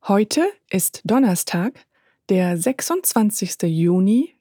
Heute ist Donnerstag, der 26. Juni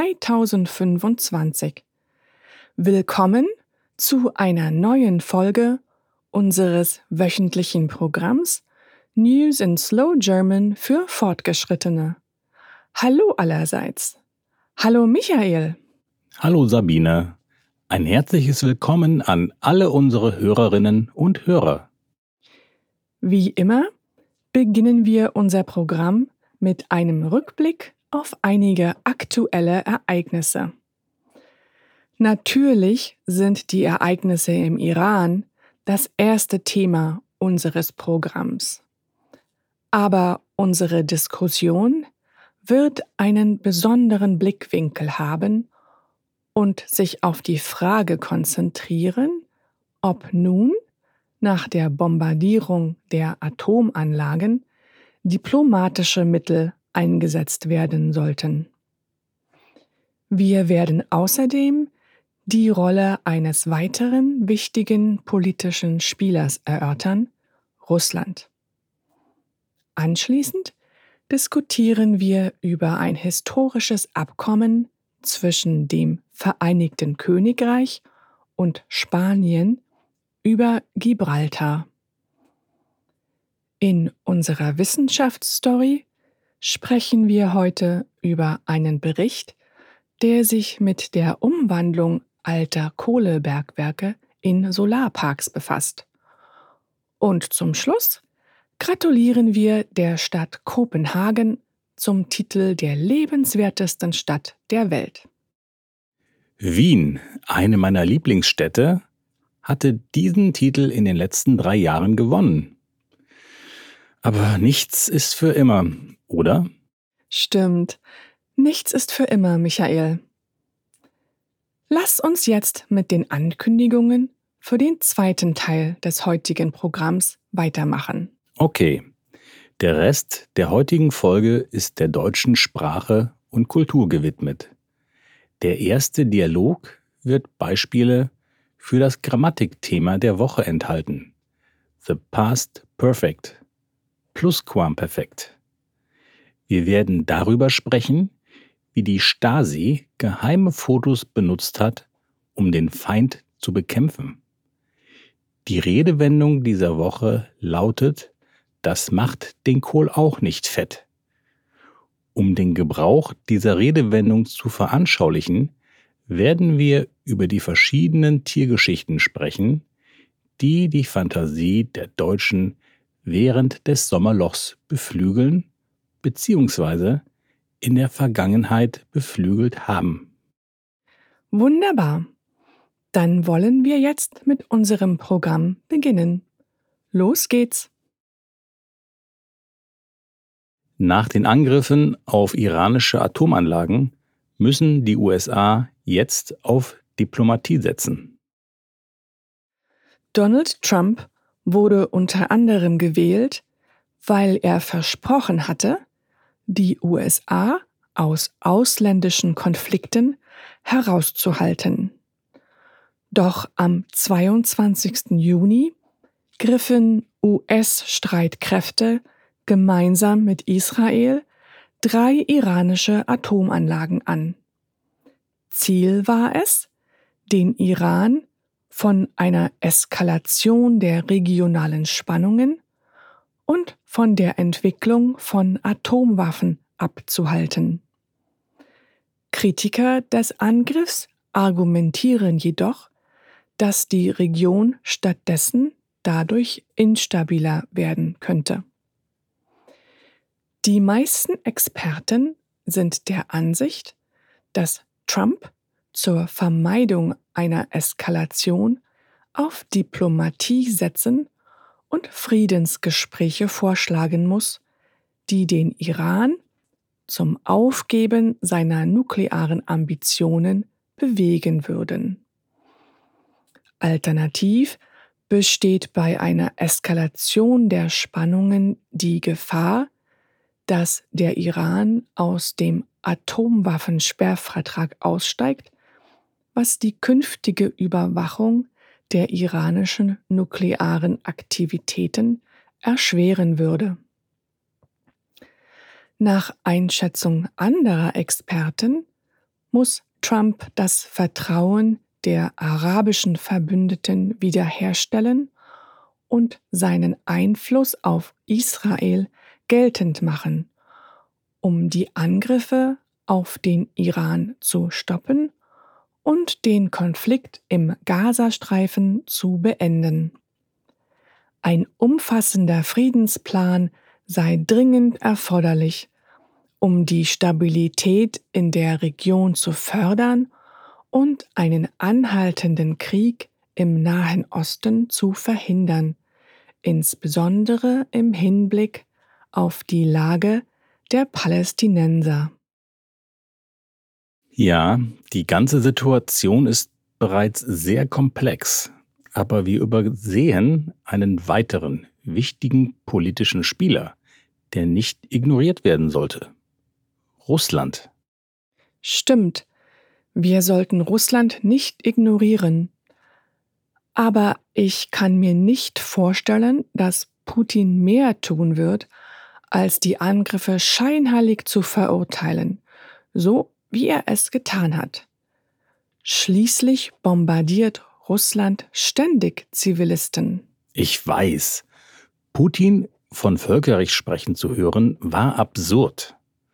2025. Willkommen zu einer neuen Folge unseres wöchentlichen Programms News in Slow German für Fortgeschrittene. Hallo allerseits. Hallo Michael. Hallo Sabine. Ein herzliches Willkommen an alle unsere Hörerinnen und Hörer. Wie immer beginnen wir unser Programm mit einem Rückblick auf einige aktuelle Ereignisse. Natürlich sind die Ereignisse im Iran das erste Thema unseres Programms. Aber unsere Diskussion wird einen besonderen Blickwinkel haben und sich auf die Frage konzentrieren, ob nun nach der Bombardierung der Atomanlagen diplomatische Mittel eingesetzt werden sollten. Wir werden außerdem die Rolle eines weiteren wichtigen politischen Spielers erörtern, Russland. Anschließend diskutieren wir über ein historisches Abkommen zwischen dem Vereinigten Königreich und Spanien über Gibraltar. In unserer Wissenschaftsstory sprechen wir heute über einen Bericht, der sich mit der Umwandlung alter Kohlebergwerke in Solarparks befasst. Und zum Schluss gratulieren wir der Stadt Kopenhagen zum Titel der lebenswertesten Stadt der Welt. Wien, eine meiner Lieblingsstädte, hatte diesen Titel in den letzten 3 Jahren gewonnen. Aber nichts ist für immer, oder? Stimmt, nichts ist für immer, Michael. Lass uns jetzt mit den Ankündigungen für den zweiten Teil des heutigen Programms weitermachen. Okay, der Rest der heutigen Folge ist der deutschen Sprache und Kultur gewidmet. Der erste Dialog wird Beispiele für das Grammatikthema der Woche enthalten. The Past Perfect, Plusquamperfekt. Wir werden darüber sprechen, wie die Stasi geheime Fotos benutzt hat, um den Feind zu bekämpfen. Die Redewendung dieser Woche lautet: Das macht den Kohl auch nicht fett. Um den Gebrauch dieser Redewendung zu veranschaulichen, werden wir über die verschiedenen Tiergeschichten sprechen, die die Fantasie der Deutschen während des Sommerlochs beflügeln bzw. in der Vergangenheit beflügelt haben. Wunderbar. Dann wollen wir jetzt mit unserem Programm beginnen. Los geht's. Nach den Angriffen auf iranische Atomanlagen müssen die USA jetzt auf Diplomatie setzen. Donald Trump wurde unter anderem gewählt, weil er versprochen hatte, die USA aus ausländischen Konflikten herauszuhalten. Doch am 22. Juni griffen US-Streitkräfte gemeinsam mit Israel 3 iranische Atomanlagen an. Ziel war es, den Iran von einer Eskalation der regionalen Spannungen und von der Entwicklung von Atomwaffen abzuhalten. Kritiker des Angriffs argumentieren jedoch, dass die Region stattdessen dadurch instabiler werden könnte. Die meisten Experten sind der Ansicht, dass Trump zur Vermeidung einer Eskalation auf Diplomatie setzen und Friedensgespräche vorschlagen muss, die den Iran zum Aufgeben seiner nuklearen Ambitionen bewegen würden. Alternativ besteht bei einer Eskalation der Spannungen die Gefahr, dass der Iran aus dem Atomwaffensperrvertrag aussteigt, was die künftige Überwachung der iranischen nuklearen Aktivitäten erschweren würde. Nach Einschätzung anderer Experten muss Trump das Vertrauen der arabischen Verbündeten wiederherstellen und seinen Einfluss auf Israel geltend machen, um die Angriffe auf den Iran zu stoppen und den Konflikt im Gazastreifen zu beenden. Ein umfassender Friedensplan sei dringend erforderlich, um die Stabilität in der Region zu fördern und einen anhaltenden Krieg im Nahen Osten zu verhindern, insbesondere im Hinblick auf die Lage der Palästinenser. Ja, die ganze Situation ist bereits sehr komplex, aber wir übersehen einen weiteren wichtigen politischen Spieler, der nicht ignoriert werden sollte. Russland. Stimmt, wir sollten Russland nicht ignorieren. Aber ich kann mir nicht vorstellen, dass Putin mehr tun wird, als die Angriffe scheinheilig zu verurteilen, so wie er es getan hat. Schließlich bombardiert Russland ständig Zivilisten. Ich weiß, Putin von Völkerrecht sprechen zu hören, war absurd.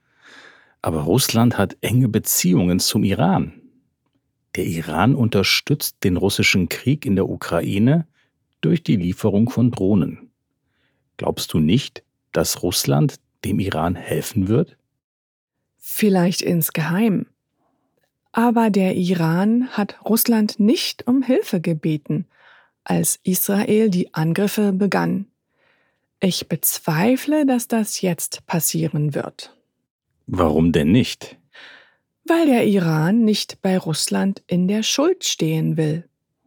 Aber Russland hat enge Beziehungen zum Iran. Der Iran unterstützt den russischen Krieg in der Ukraine durch die Lieferung von Drohnen. Glaubst du nicht, dass Russland dem Iran helfen wird? Vielleicht insgeheim. Aber der Iran hat Russland nicht um Hilfe gebeten, als Israel die Angriffe begann. Ich bezweifle, dass das jetzt passieren wird. Warum denn nicht? Weil der Iran nicht bei Russland in der Schuld stehen will.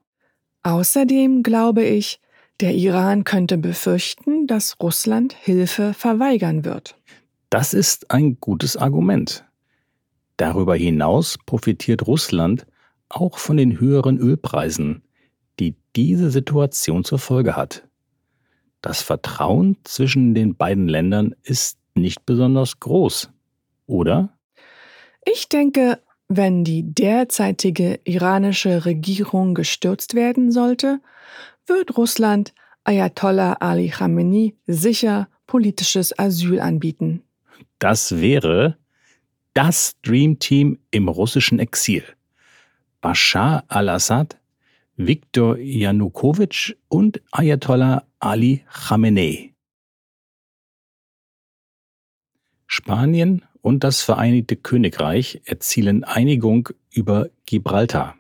Außerdem glaube ich, der Iran könnte befürchten, dass Russland Hilfe verweigern wird. Das ist ein gutes Argument. Darüber hinaus profitiert Russland auch von den höheren Ölpreisen, die diese Situation zur Folge hat. Das Vertrauen zwischen den beiden Ländern ist nicht besonders groß, oder? Ich denke, wenn die derzeitige iranische Regierung gestürzt werden sollte, wird Russland Ayatollah Ali Khamenei sicher politisches Asyl anbieten. Das wäre das Dreamteam im russischen Exil. Bashar al-Assad, Viktor Janukowitsch und Ayatollah Ali Khamenei. Spanien und das Vereinigte Königreich erzielen Einigung über Gibraltar.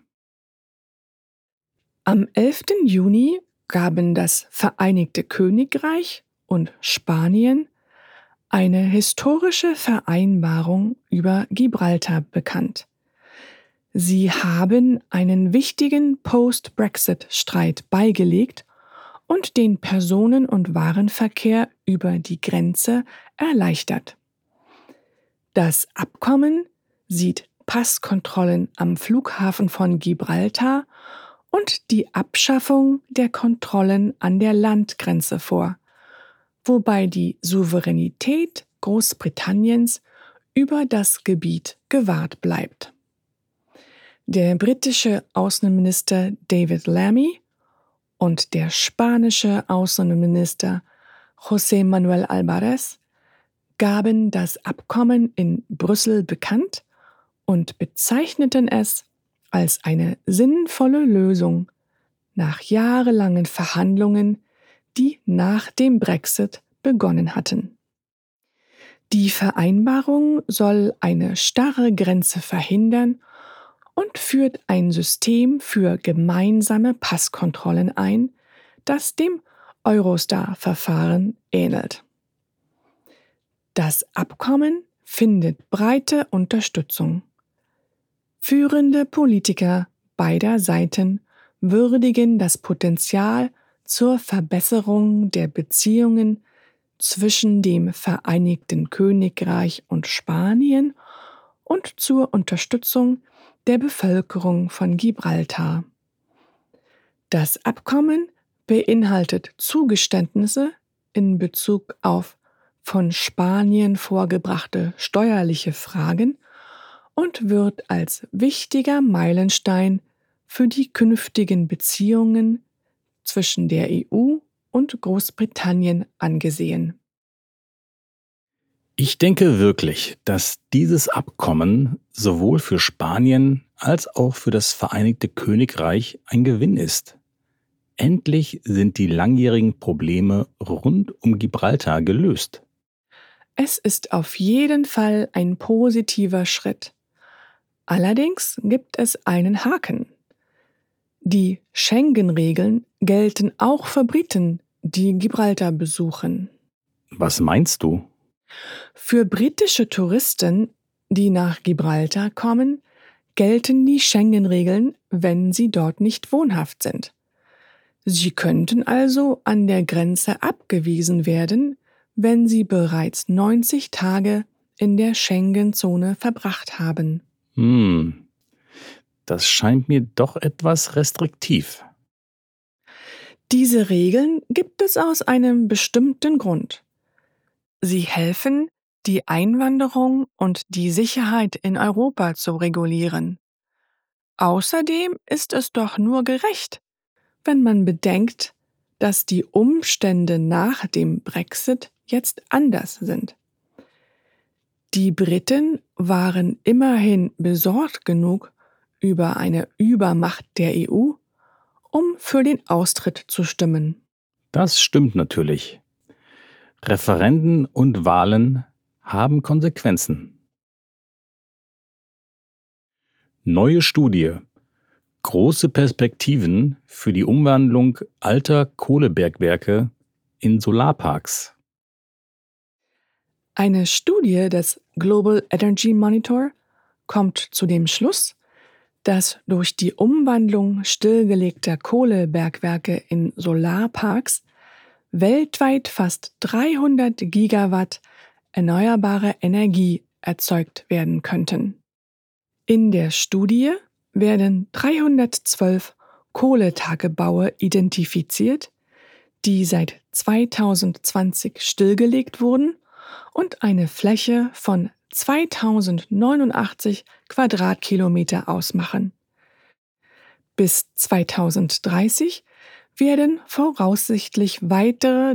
Am 11. Juni gaben das Vereinigte Königreich und Spanien eine historische Vereinbarung über Gibraltar bekannt. Sie haben einen wichtigen Post-Brexit-Streit beigelegt und den Personen- und Warenverkehr über die Grenze erleichtert. Das Abkommen sieht Passkontrollen am Flughafen von Gibraltar und die Abschaffung der Kontrollen an der Landgrenze vor, wobei die Souveränität Großbritanniens über das Gebiet gewahrt bleibt. Der britische Außenminister David Lammy und der spanische Außenminister José Manuel Álvarez gaben das Abkommen in Brüssel bekannt und bezeichneten es als eine sinnvolle Lösung nach jahrelangen Verhandlungen, die nach dem Brexit begonnen hatten. Die Vereinbarung soll eine starre Grenze verhindern und führt ein System für gemeinsame Passkontrollen ein, das dem Eurostar-Verfahren ähnelt. Das Abkommen findet breite Unterstützung. Führende Politiker beider Seiten würdigen das Potenzial zur Verbesserung der Beziehungen zwischen dem Vereinigten Königreich und Spanien und zur Unterstützung der Bevölkerung von Gibraltar. Das Abkommen beinhaltet Zugeständnisse in Bezug auf von Spanien vorgebrachte steuerliche Fragen und wird als wichtiger Meilenstein für die künftigen Beziehungen zwischen der EU und Großbritannien angesehen. Ich denke wirklich, dass dieses Abkommen sowohl für Spanien als auch für das Vereinigte Königreich ein Gewinn ist. Endlich sind die langjährigen Probleme rund um Gibraltar gelöst. Es ist auf jeden Fall ein positiver Schritt. Allerdings gibt es einen Haken. Die Schengen-Regeln gelten auch für Briten, die Gibraltar besuchen. Was meinst du? Für britische Touristen, die nach Gibraltar kommen, gelten die Schengen-Regeln, wenn sie dort nicht wohnhaft sind. Sie könnten also an der Grenze abgewiesen werden, wenn sie bereits 90 Tage in der Schengen-Zone verbracht haben. Das scheint mir doch etwas restriktiv. Diese Regeln gibt es aus einem bestimmten Grund. Sie helfen, die Einwanderung und die Sicherheit in Europa zu regulieren. Außerdem ist es doch nur gerecht, wenn man bedenkt, dass die Umstände nach dem Brexit jetzt anders sind. Die Briten waren immerhin besorgt genug über eine Übermacht der EU, um für den Austritt zu stimmen. Das stimmt natürlich. Referenden und Wahlen haben Konsequenzen. Neue Studie. Große Perspektiven für die Umwandlung alter Kohlebergwerke in Solarparks. Eine Studie des Global Energy Monitor kommt zu dem Schluss, dass durch die Umwandlung stillgelegter Kohlebergwerke in Solarparks weltweit fast 300 Gigawatt erneuerbare Energie erzeugt werden könnten. In der Studie werden 312 Kohletagebaue identifiziert, die seit 2020 stillgelegt wurden und eine Fläche von 2089 Quadratkilometer ausmachen. Bis 2030 werden voraussichtlich weitere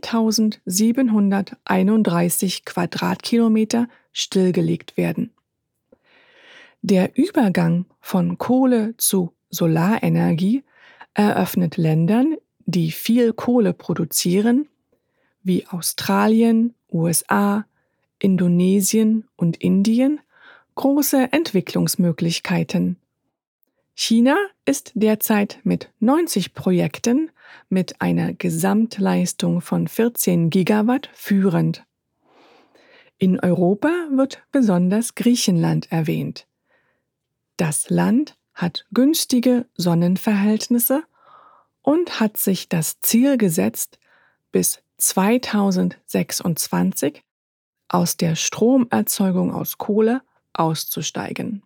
3731 Quadratkilometer stillgelegt werden. Der Übergang von Kohle zu Solarenergie eröffnet Ländern, die viel Kohle produzieren, wie Australien, USA, Indonesien und Indien, große Entwicklungsmöglichkeiten. China ist derzeit mit 90 Projekten mit einer Gesamtleistung von 14 Gigawatt führend. In Europa wird besonders Griechenland erwähnt. Das Land hat günstige Sonnenverhältnisse und hat sich das Ziel gesetzt, bis 2026 aus der Stromerzeugung aus Kohle auszusteigen.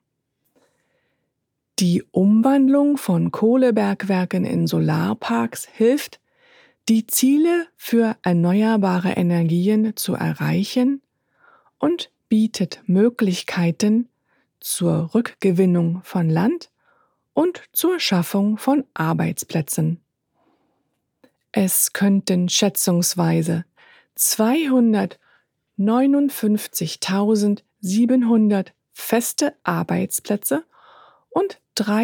Die Umwandlung von Kohlebergwerken in Solarparks hilft, die Ziele für erneuerbare Energien zu erreichen und bietet Möglichkeiten zur Rückgewinnung von Land und zur Schaffung von Arbeitsplätzen. Es könnten schätzungsweise 259.700 feste Arbeitsplätze und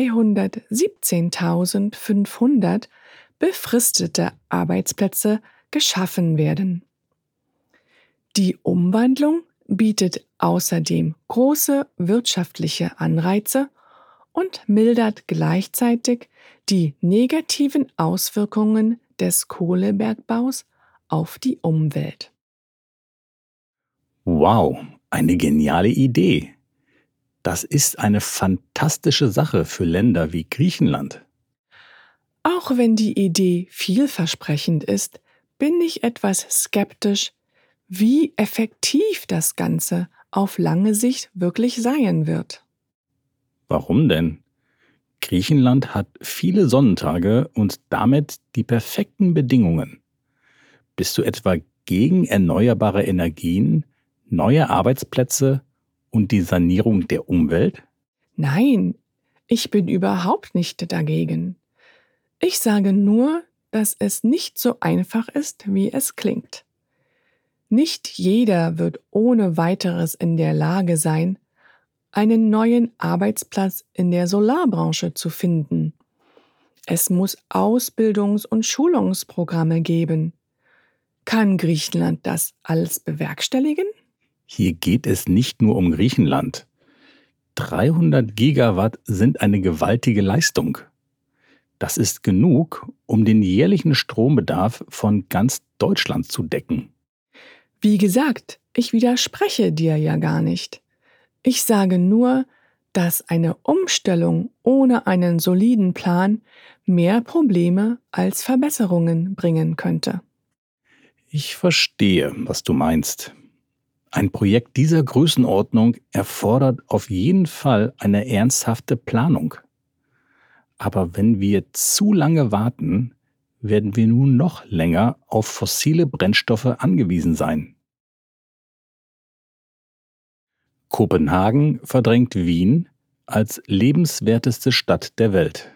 317.500 befristete Arbeitsplätze geschaffen werden. Die Umwandlung bietet außerdem große wirtschaftliche Anreize und mildert gleichzeitig die negativen Auswirkungen des Kohlebergbaus auf die Umwelt. Wow, eine geniale Idee. Das ist eine fantastische Sache für Länder wie Griechenland. Auch wenn die Idee vielversprechend ist, bin ich etwas skeptisch, wie effektiv das Ganze auf lange Sicht wirklich sein wird. Warum denn? Griechenland hat viele Sonnentage und damit die perfekten Bedingungen. Bist du etwa gegen erneuerbare Energien, neue Arbeitsplätze und die Sanierung der Umwelt? Nein, ich bin überhaupt nicht dagegen. Ich sage nur, dass es nicht so einfach ist, wie es klingt. Nicht jeder wird ohne weiteres in der Lage sein, einen neuen Arbeitsplatz in der Solarbranche zu finden. Es muss Ausbildungs- und Schulungsprogramme geben. Kann Griechenland das alles bewerkstelligen? Hier geht es nicht nur um Griechenland. 300 Gigawatt sind eine gewaltige Leistung. Das ist genug, um den jährlichen Strombedarf von ganz Deutschland zu decken. Wie gesagt, ich widerspreche dir ja gar nicht. Ich sage nur, dass eine Umstellung ohne einen soliden Plan mehr Probleme als Verbesserungen bringen könnte. Ich verstehe, was du meinst. Ein Projekt dieser Größenordnung erfordert auf jeden Fall eine ernsthafte Planung. Aber wenn wir zu lange warten, werden wir nun noch länger auf fossile Brennstoffe angewiesen sein. Kopenhagen verdrängt Wien als lebenswerteste Stadt der Welt.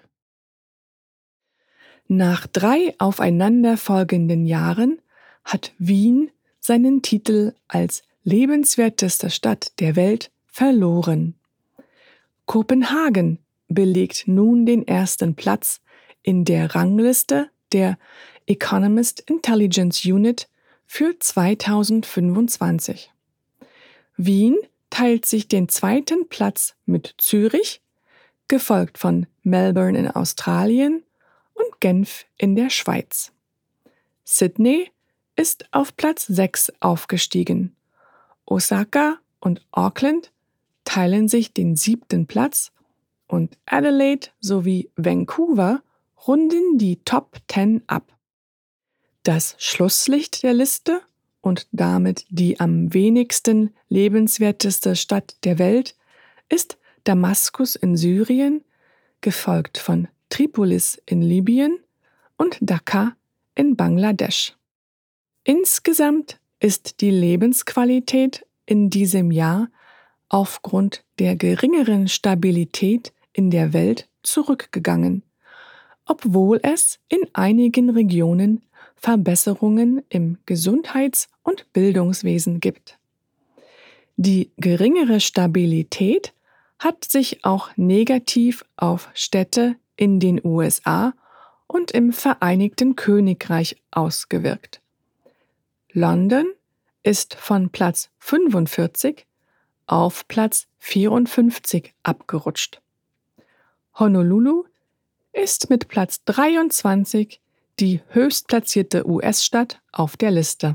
Nach 3 aufeinanderfolgenden Jahren hat Wien seinen Titel als lebenswerteste Stadt der Welt verloren. Kopenhagen belegt nun den ersten Platz in der Rangliste der Economist Intelligence Unit für 2025. Wien teilt sich den zweiten Platz mit Zürich, gefolgt von Melbourne in Australien und Genf in der Schweiz. Sydney ist auf Platz 6 aufgestiegen. Osaka und Auckland teilen sich den 7. Platz und Adelaide sowie Vancouver runden die Top 10 ab. Das Schlusslicht der Liste und damit die am wenigsten lebenswerteste Stadt der Welt ist Damaskus in Syrien, gefolgt von Tripolis in Libyen und Dhaka in Bangladesch. Insgesamt ist die Lebensqualität in diesem Jahr aufgrund der geringeren Stabilität in der Welt zurückgegangen, obwohl es in einigen Regionen Verbesserungen im Gesundheits- und Bildungswesen gibt. Die geringere Stabilität hat sich auch negativ auf Städte in den USA und im Vereinigten Königreich ausgewirkt. London ist von Platz 45 auf Platz 54 abgerutscht. Honolulu ist mit Platz 23 die höchstplatzierte US-Stadt auf der Liste.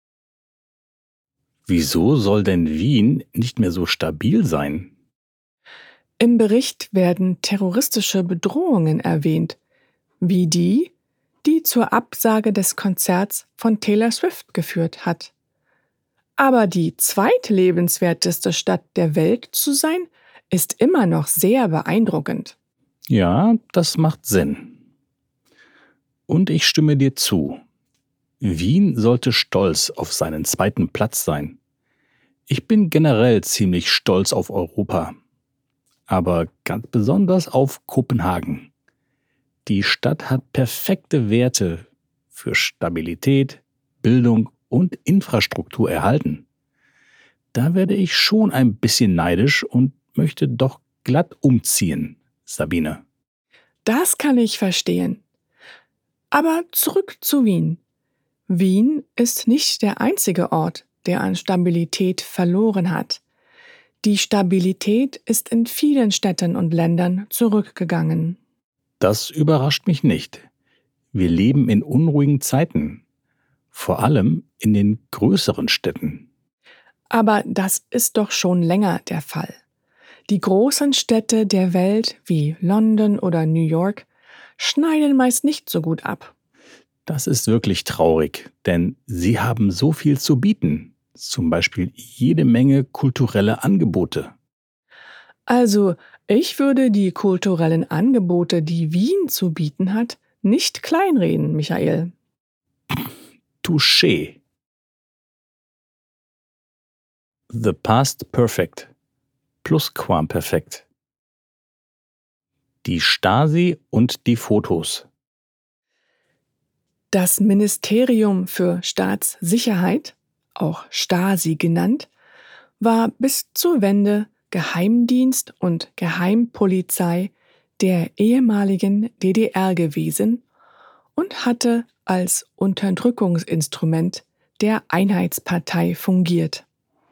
Wieso soll denn Wien nicht mehr so stabil sein? Im Bericht werden terroristische Bedrohungen erwähnt, wie die, die zur Absage des Konzerts von Taylor Swift geführt hat. Aber die zweitlebenswerteste Stadt der Welt zu sein, ist immer noch sehr beeindruckend. Ja, das macht Sinn. Und ich stimme dir zu. Wien sollte stolz auf seinen zweiten Platz sein. Ich bin generell ziemlich stolz auf Europa. Aber ganz besonders auf Kopenhagen. Die Stadt hat perfekte Werte für Stabilität, Bildung und Infrastruktur erhalten. Da werde ich schon ein bisschen neidisch und möchte doch glatt umziehen, Sabine. Das kann ich verstehen. Aber zurück zu Wien. Wien ist nicht der einzige Ort, der an Stabilität verloren hat. Die Stabilität ist in vielen Städten und Ländern zurückgegangen. Das überrascht mich nicht. Wir leben in unruhigen Zeiten, vor allem in den größeren Städten. Aber das ist doch schon länger der Fall. Die großen Städte der Welt wie London oder New York schneiden meist nicht so gut ab. Das ist wirklich traurig, denn sie haben so viel zu bieten, zum Beispiel jede Menge kulturelle Angebote. Also, ich würde die kulturellen Angebote, die Wien zu bieten hat, nicht kleinreden, Michael. Touché. The Past Perfect, Plusquamperfekt. Die Stasi und die Fotos. Das Ministerium für Staatssicherheit, auch Stasi genannt, war bis zur Wende Geheimdienst und Geheimpolizei der ehemaligen DDR gewesen und hatte als Unterdrückungsinstrument der Einheitspartei fungiert.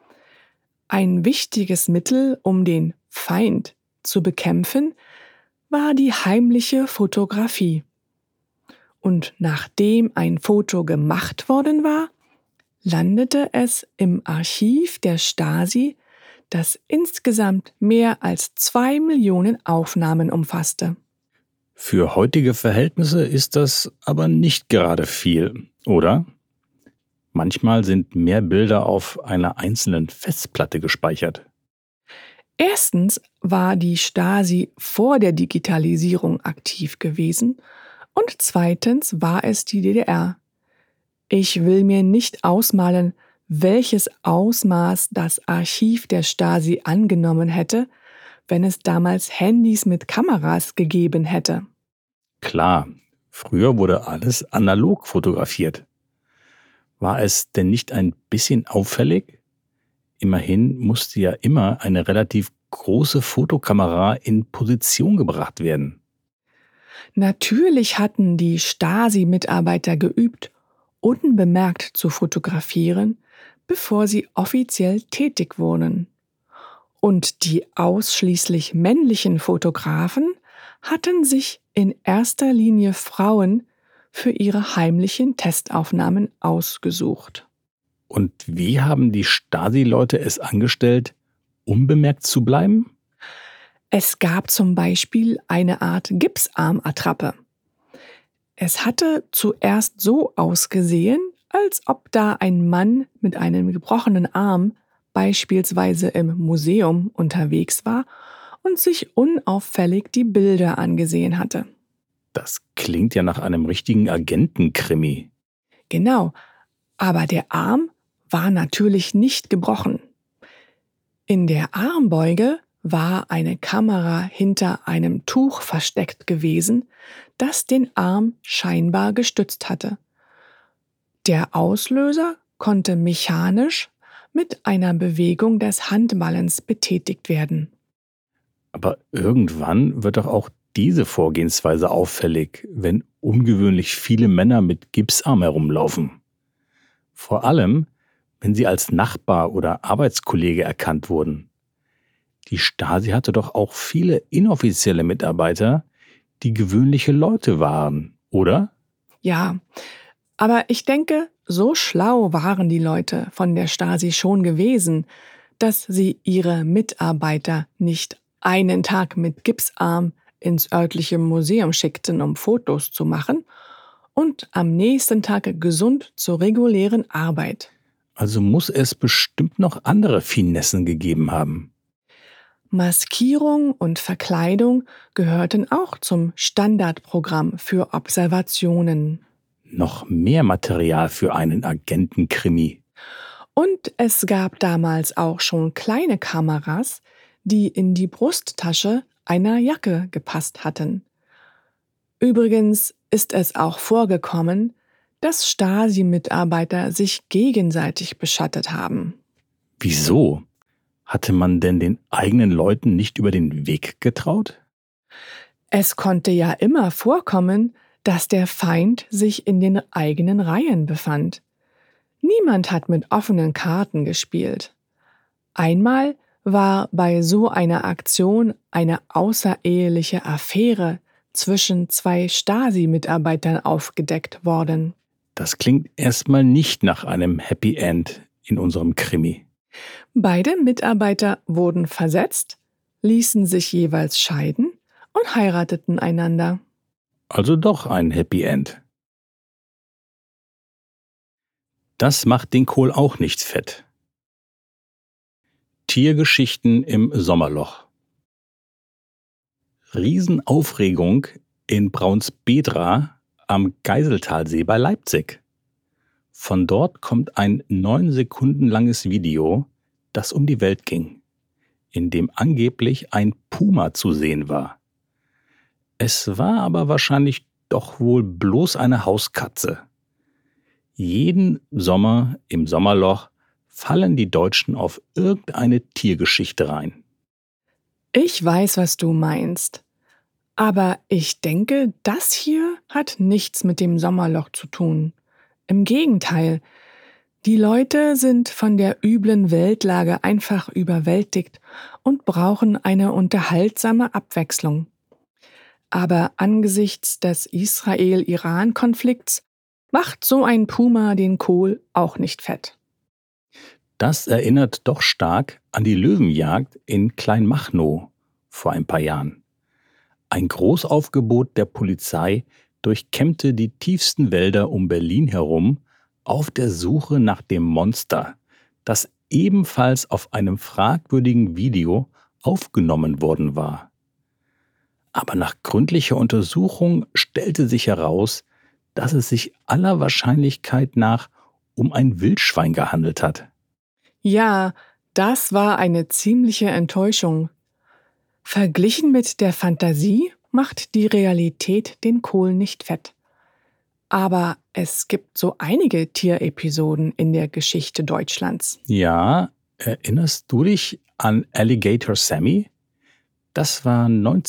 Ein wichtiges Mittel, um den Feind zu bekämpfen, war die heimliche Fotografie. Und nachdem ein Foto gemacht worden war, landete es im Archiv der Stasi, das insgesamt mehr als 2 Millionen Aufnahmen umfasste. Für heutige Verhältnisse ist das aber nicht gerade viel, oder? Manchmal sind mehr Bilder auf einer einzelnen Festplatte gespeichert. Erstens war die Stasi vor der Digitalisierung aktiv gewesen und zweitens war es die DDR. Ich will mir nicht ausmalen, welches Ausmaß das Archiv der Stasi angenommen hätte, wenn es damals Handys mit Kameras gegeben hätte. Klar, früher wurde alles analog fotografiert. War es denn nicht ein bisschen auffällig? Immerhin musste ja immer eine relativ große Fotokamera in Position gebracht werden. Natürlich hatten die Stasi-Mitarbeiter geübt, unbemerkt zu fotografieren, bevor sie offiziell tätig wurden. Und die ausschließlich männlichen Fotografen hatten sich in erster Linie Frauen für ihre heimlichen Testaufnahmen ausgesucht. Und wie haben die Stasi-Leute es angestellt, unbemerkt zu bleiben? Es gab zum Beispiel eine Art Gipsarmattrappe. Es hatte zuerst so ausgesehen, als ob da ein Mann mit einem gebrochenen Arm beispielsweise im Museum unterwegs war und sich unauffällig die Bilder angesehen hatte. Das klingt ja nach einem richtigen Agentenkrimi. Genau, aber der Arm war natürlich nicht gebrochen. In der Armbeuge war eine Kamera hinter einem Tuch versteckt gewesen, das den Arm scheinbar gestützt hatte. Der Auslöser konnte mechanisch mit einer Bewegung des Handballens betätigt werden. Aber irgendwann wird doch auch diese Vorgehensweise auffällig, wenn ungewöhnlich viele Männer mit Gipsarm herumlaufen. Vor allem, wenn sie als Nachbar oder Arbeitskollege erkannt wurden. Die Stasi hatte doch auch viele inoffizielle Mitarbeiter, die gewöhnliche Leute waren, oder? Ja, aber ich denke, so schlau waren die Leute von der Stasi schon gewesen, dass sie ihre Mitarbeiter nicht einen Tag mit Gipsarm ins örtliche Museum schickten, um Fotos zu machen, und am nächsten Tag gesund zur regulären Arbeit. Also muss es bestimmt noch andere Finessen gegeben haben. Maskierung und Verkleidung gehörten auch zum Standardprogramm für Observationen. Noch mehr Material für einen Agentenkrimi. Und es gab damals auch schon kleine Kameras, die in die Brusttasche einer Jacke gepasst hatten. Übrigens ist es auch vorgekommen, dass Stasi-Mitarbeiter sich gegenseitig beschattet haben. Wieso? Hatte man denn den eigenen Leuten nicht über den Weg getraut? Es konnte ja immer vorkommen, dass der Feind sich in den eigenen Reihen befand. Niemand hat mit offenen Karten gespielt. Einmal war bei so einer Aktion eine außereheliche Affäre zwischen 2 Stasi-Mitarbeitern aufgedeckt worden. Das klingt erstmal nicht nach einem Happy End in unserem Krimi. Beide Mitarbeiter wurden versetzt, ließen sich jeweils scheiden und heirateten einander. Also doch ein Happy End. Das macht den Kohl auch nicht fett. Tiergeschichten im Sommerloch. Riesenaufregung in Braunsbedra am Geiseltalsee bei Leipzig. Von dort kommt ein 9 Sekunden langes Video, das um die Welt ging, in dem angeblich ein Puma zu sehen war. Es war aber wahrscheinlich doch wohl bloß eine Hauskatze. Jeden Sommer im Sommerloch fallen die Deutschen auf irgendeine Tiergeschichte rein. Ich weiß, was du meinst. Aber ich denke, das hier hat nichts mit dem Sommerloch zu tun. Im Gegenteil, die Leute sind von der üblen Weltlage einfach überwältigt und brauchen eine unterhaltsame Abwechslung. Aber angesichts des Israel-Iran-Konflikts macht so ein Puma den Kohl auch nicht fett. Das erinnert doch stark an die Löwenjagd in Kleinmachnow vor ein paar Jahren. Ein Großaufgebot der Polizei durchkämmte die tiefsten Wälder um Berlin herum auf der Suche nach dem Monster, das ebenfalls auf einem fragwürdigen Video aufgenommen worden war. Aber nach gründlicher Untersuchung stellte sich heraus, dass es sich aller Wahrscheinlichkeit nach um ein Wildschwein gehandelt hat. Ja, das war eine ziemliche Enttäuschung. Verglichen mit der Fantasie macht die Realität den Kohl nicht fett. Aber es gibt so einige Tierepisoden in der Geschichte Deutschlands. Ja, erinnerst du dich an Alligator Sammy? Das war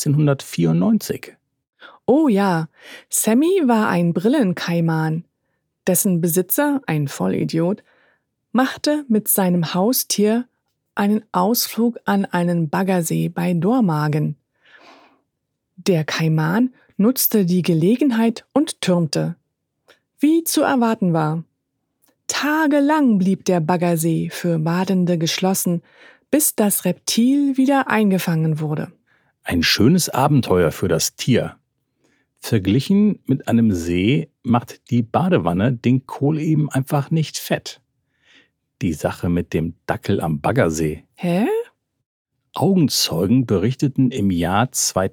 1994. Oh ja, Sammy war ein Brillenkaiman. Dessen Besitzer, ein Vollidiot, machte mit seinem Haustier einen Ausflug an einen Baggersee bei Dormagen. Der Kaiman nutzte die Gelegenheit und türmte. Wie zu erwarten war. Tagelang blieb der Baggersee für Badende geschlossen, bis das Reptil wieder eingefangen wurde. Ein schönes Abenteuer für das Tier. Verglichen mit einem See macht die Badewanne den Kohl eben einfach nicht fett. Die Sache mit dem Dackel am Baggersee. Hä? Augenzeugen berichteten im Jahr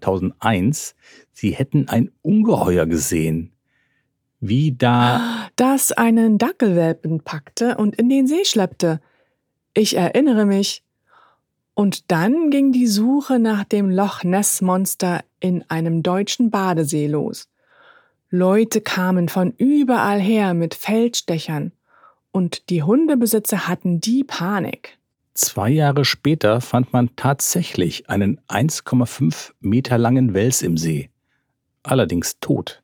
2001, sie hätten ein Ungeheuer gesehen. Wie da... Das einen Dackelwelpen packte und in den See schleppte. Ich erinnere mich. Und dann ging die Suche nach dem Loch-Ness-Monster in einem deutschen Badesee los. Leute kamen von überall her mit Feldstechern und die Hundebesitzer hatten die Panik. 2 Jahre später fand man tatsächlich einen 1,5 Meter langen Wels im See. Allerdings tot.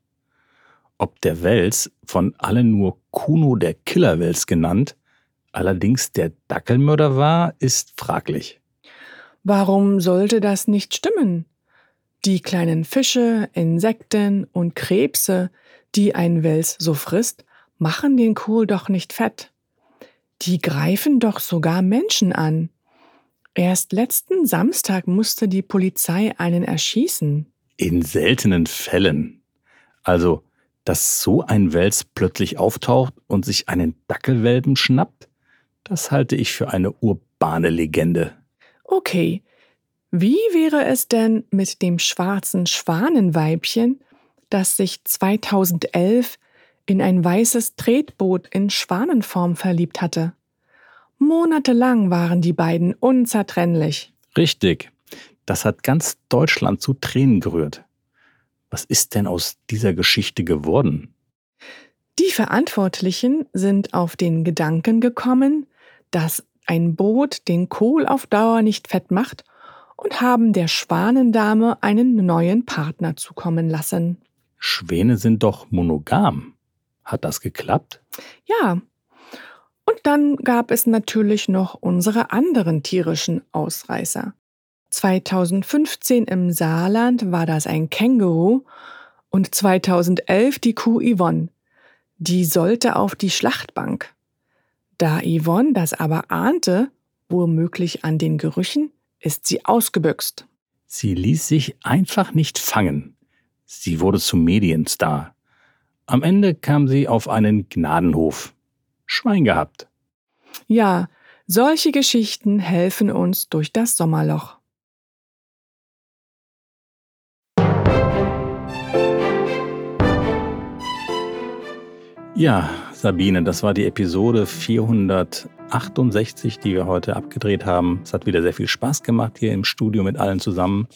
Ob der Wels, von allen nur Kuno der Killerwels genannt, allerdings der Dackelmörder war, ist fraglich. Warum sollte das nicht stimmen? Die kleinen Fische, Insekten und Krebse, die ein Wels so frisst, machen den Kohl doch nicht fett. Die greifen doch sogar Menschen an. Erst letzten Samstag musste die Polizei einen erschießen. In seltenen Fällen. Also, dass so ein Wels plötzlich auftaucht und sich einen Dackelwelpen schnappt, das halte ich für eine urbane Legende. Okay, wie wäre es denn mit dem schwarzen Schwanenweibchen, das sich 2011 in ein weißes Tretboot in Schwanenform verliebt hatte? Monatelang waren die beiden unzertrennlich. Richtig, das hat ganz Deutschland zu Tränen gerührt. Was ist denn aus dieser Geschichte geworden? Die Verantwortlichen sind auf den Gedanken gekommen, dass ein Boot den Kohl auf Dauer nicht fett macht und haben der Schwanendame einen neuen Partner zukommen lassen. Schwäne sind doch monogam. Hat das geklappt? Ja, und dann gab es natürlich noch unsere anderen tierischen Ausreißer. 2015 im Saarland war das ein Känguru und 2011 die Kuh Yvonne. Die sollte auf die Schlachtbank. Da Yvonne das aber ahnte, womöglich an den Gerüchen, ist sie ausgebüxt. Sie ließ sich einfach nicht fangen. Sie wurde zum Medienstar. Am Ende kam sie auf einen Gnadenhof. Schwein gehabt. Ja, solche Geschichten helfen uns durch das Sommerloch. Ja, Sabine, das war die Episode 468, die wir heute abgedreht haben. Es hat wieder sehr viel Spaß gemacht hier im Studio mit allen zusammen.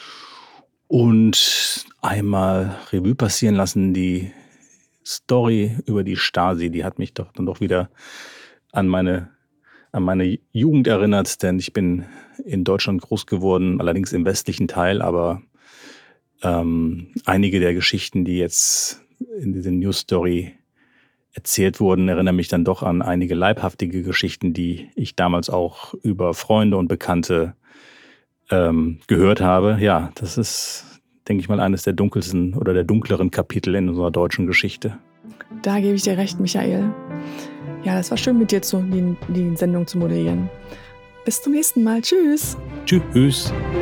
Und einmal Revue passieren lassen, die Story über die Stasi, die hat mich dann doch wieder an meine Jugend erinnert, denn ich bin in Deutschland groß geworden, allerdings im westlichen Teil, aber einige der Geschichten, die jetzt in dieser News Story erzählt wurden, erinnern mich dann doch an einige leibhaftige Geschichten, die ich damals auch über Freunde und Bekannte gehört habe. Ja, das ist, denke ich mal, eines der dunkelsten oder der dunkleren Kapitel in unserer deutschen Geschichte. Da gebe ich dir recht, Michael. Ja, das war schön mit dir die Sendung zu moderieren. Bis zum nächsten Mal. Tschüss. Tschüss.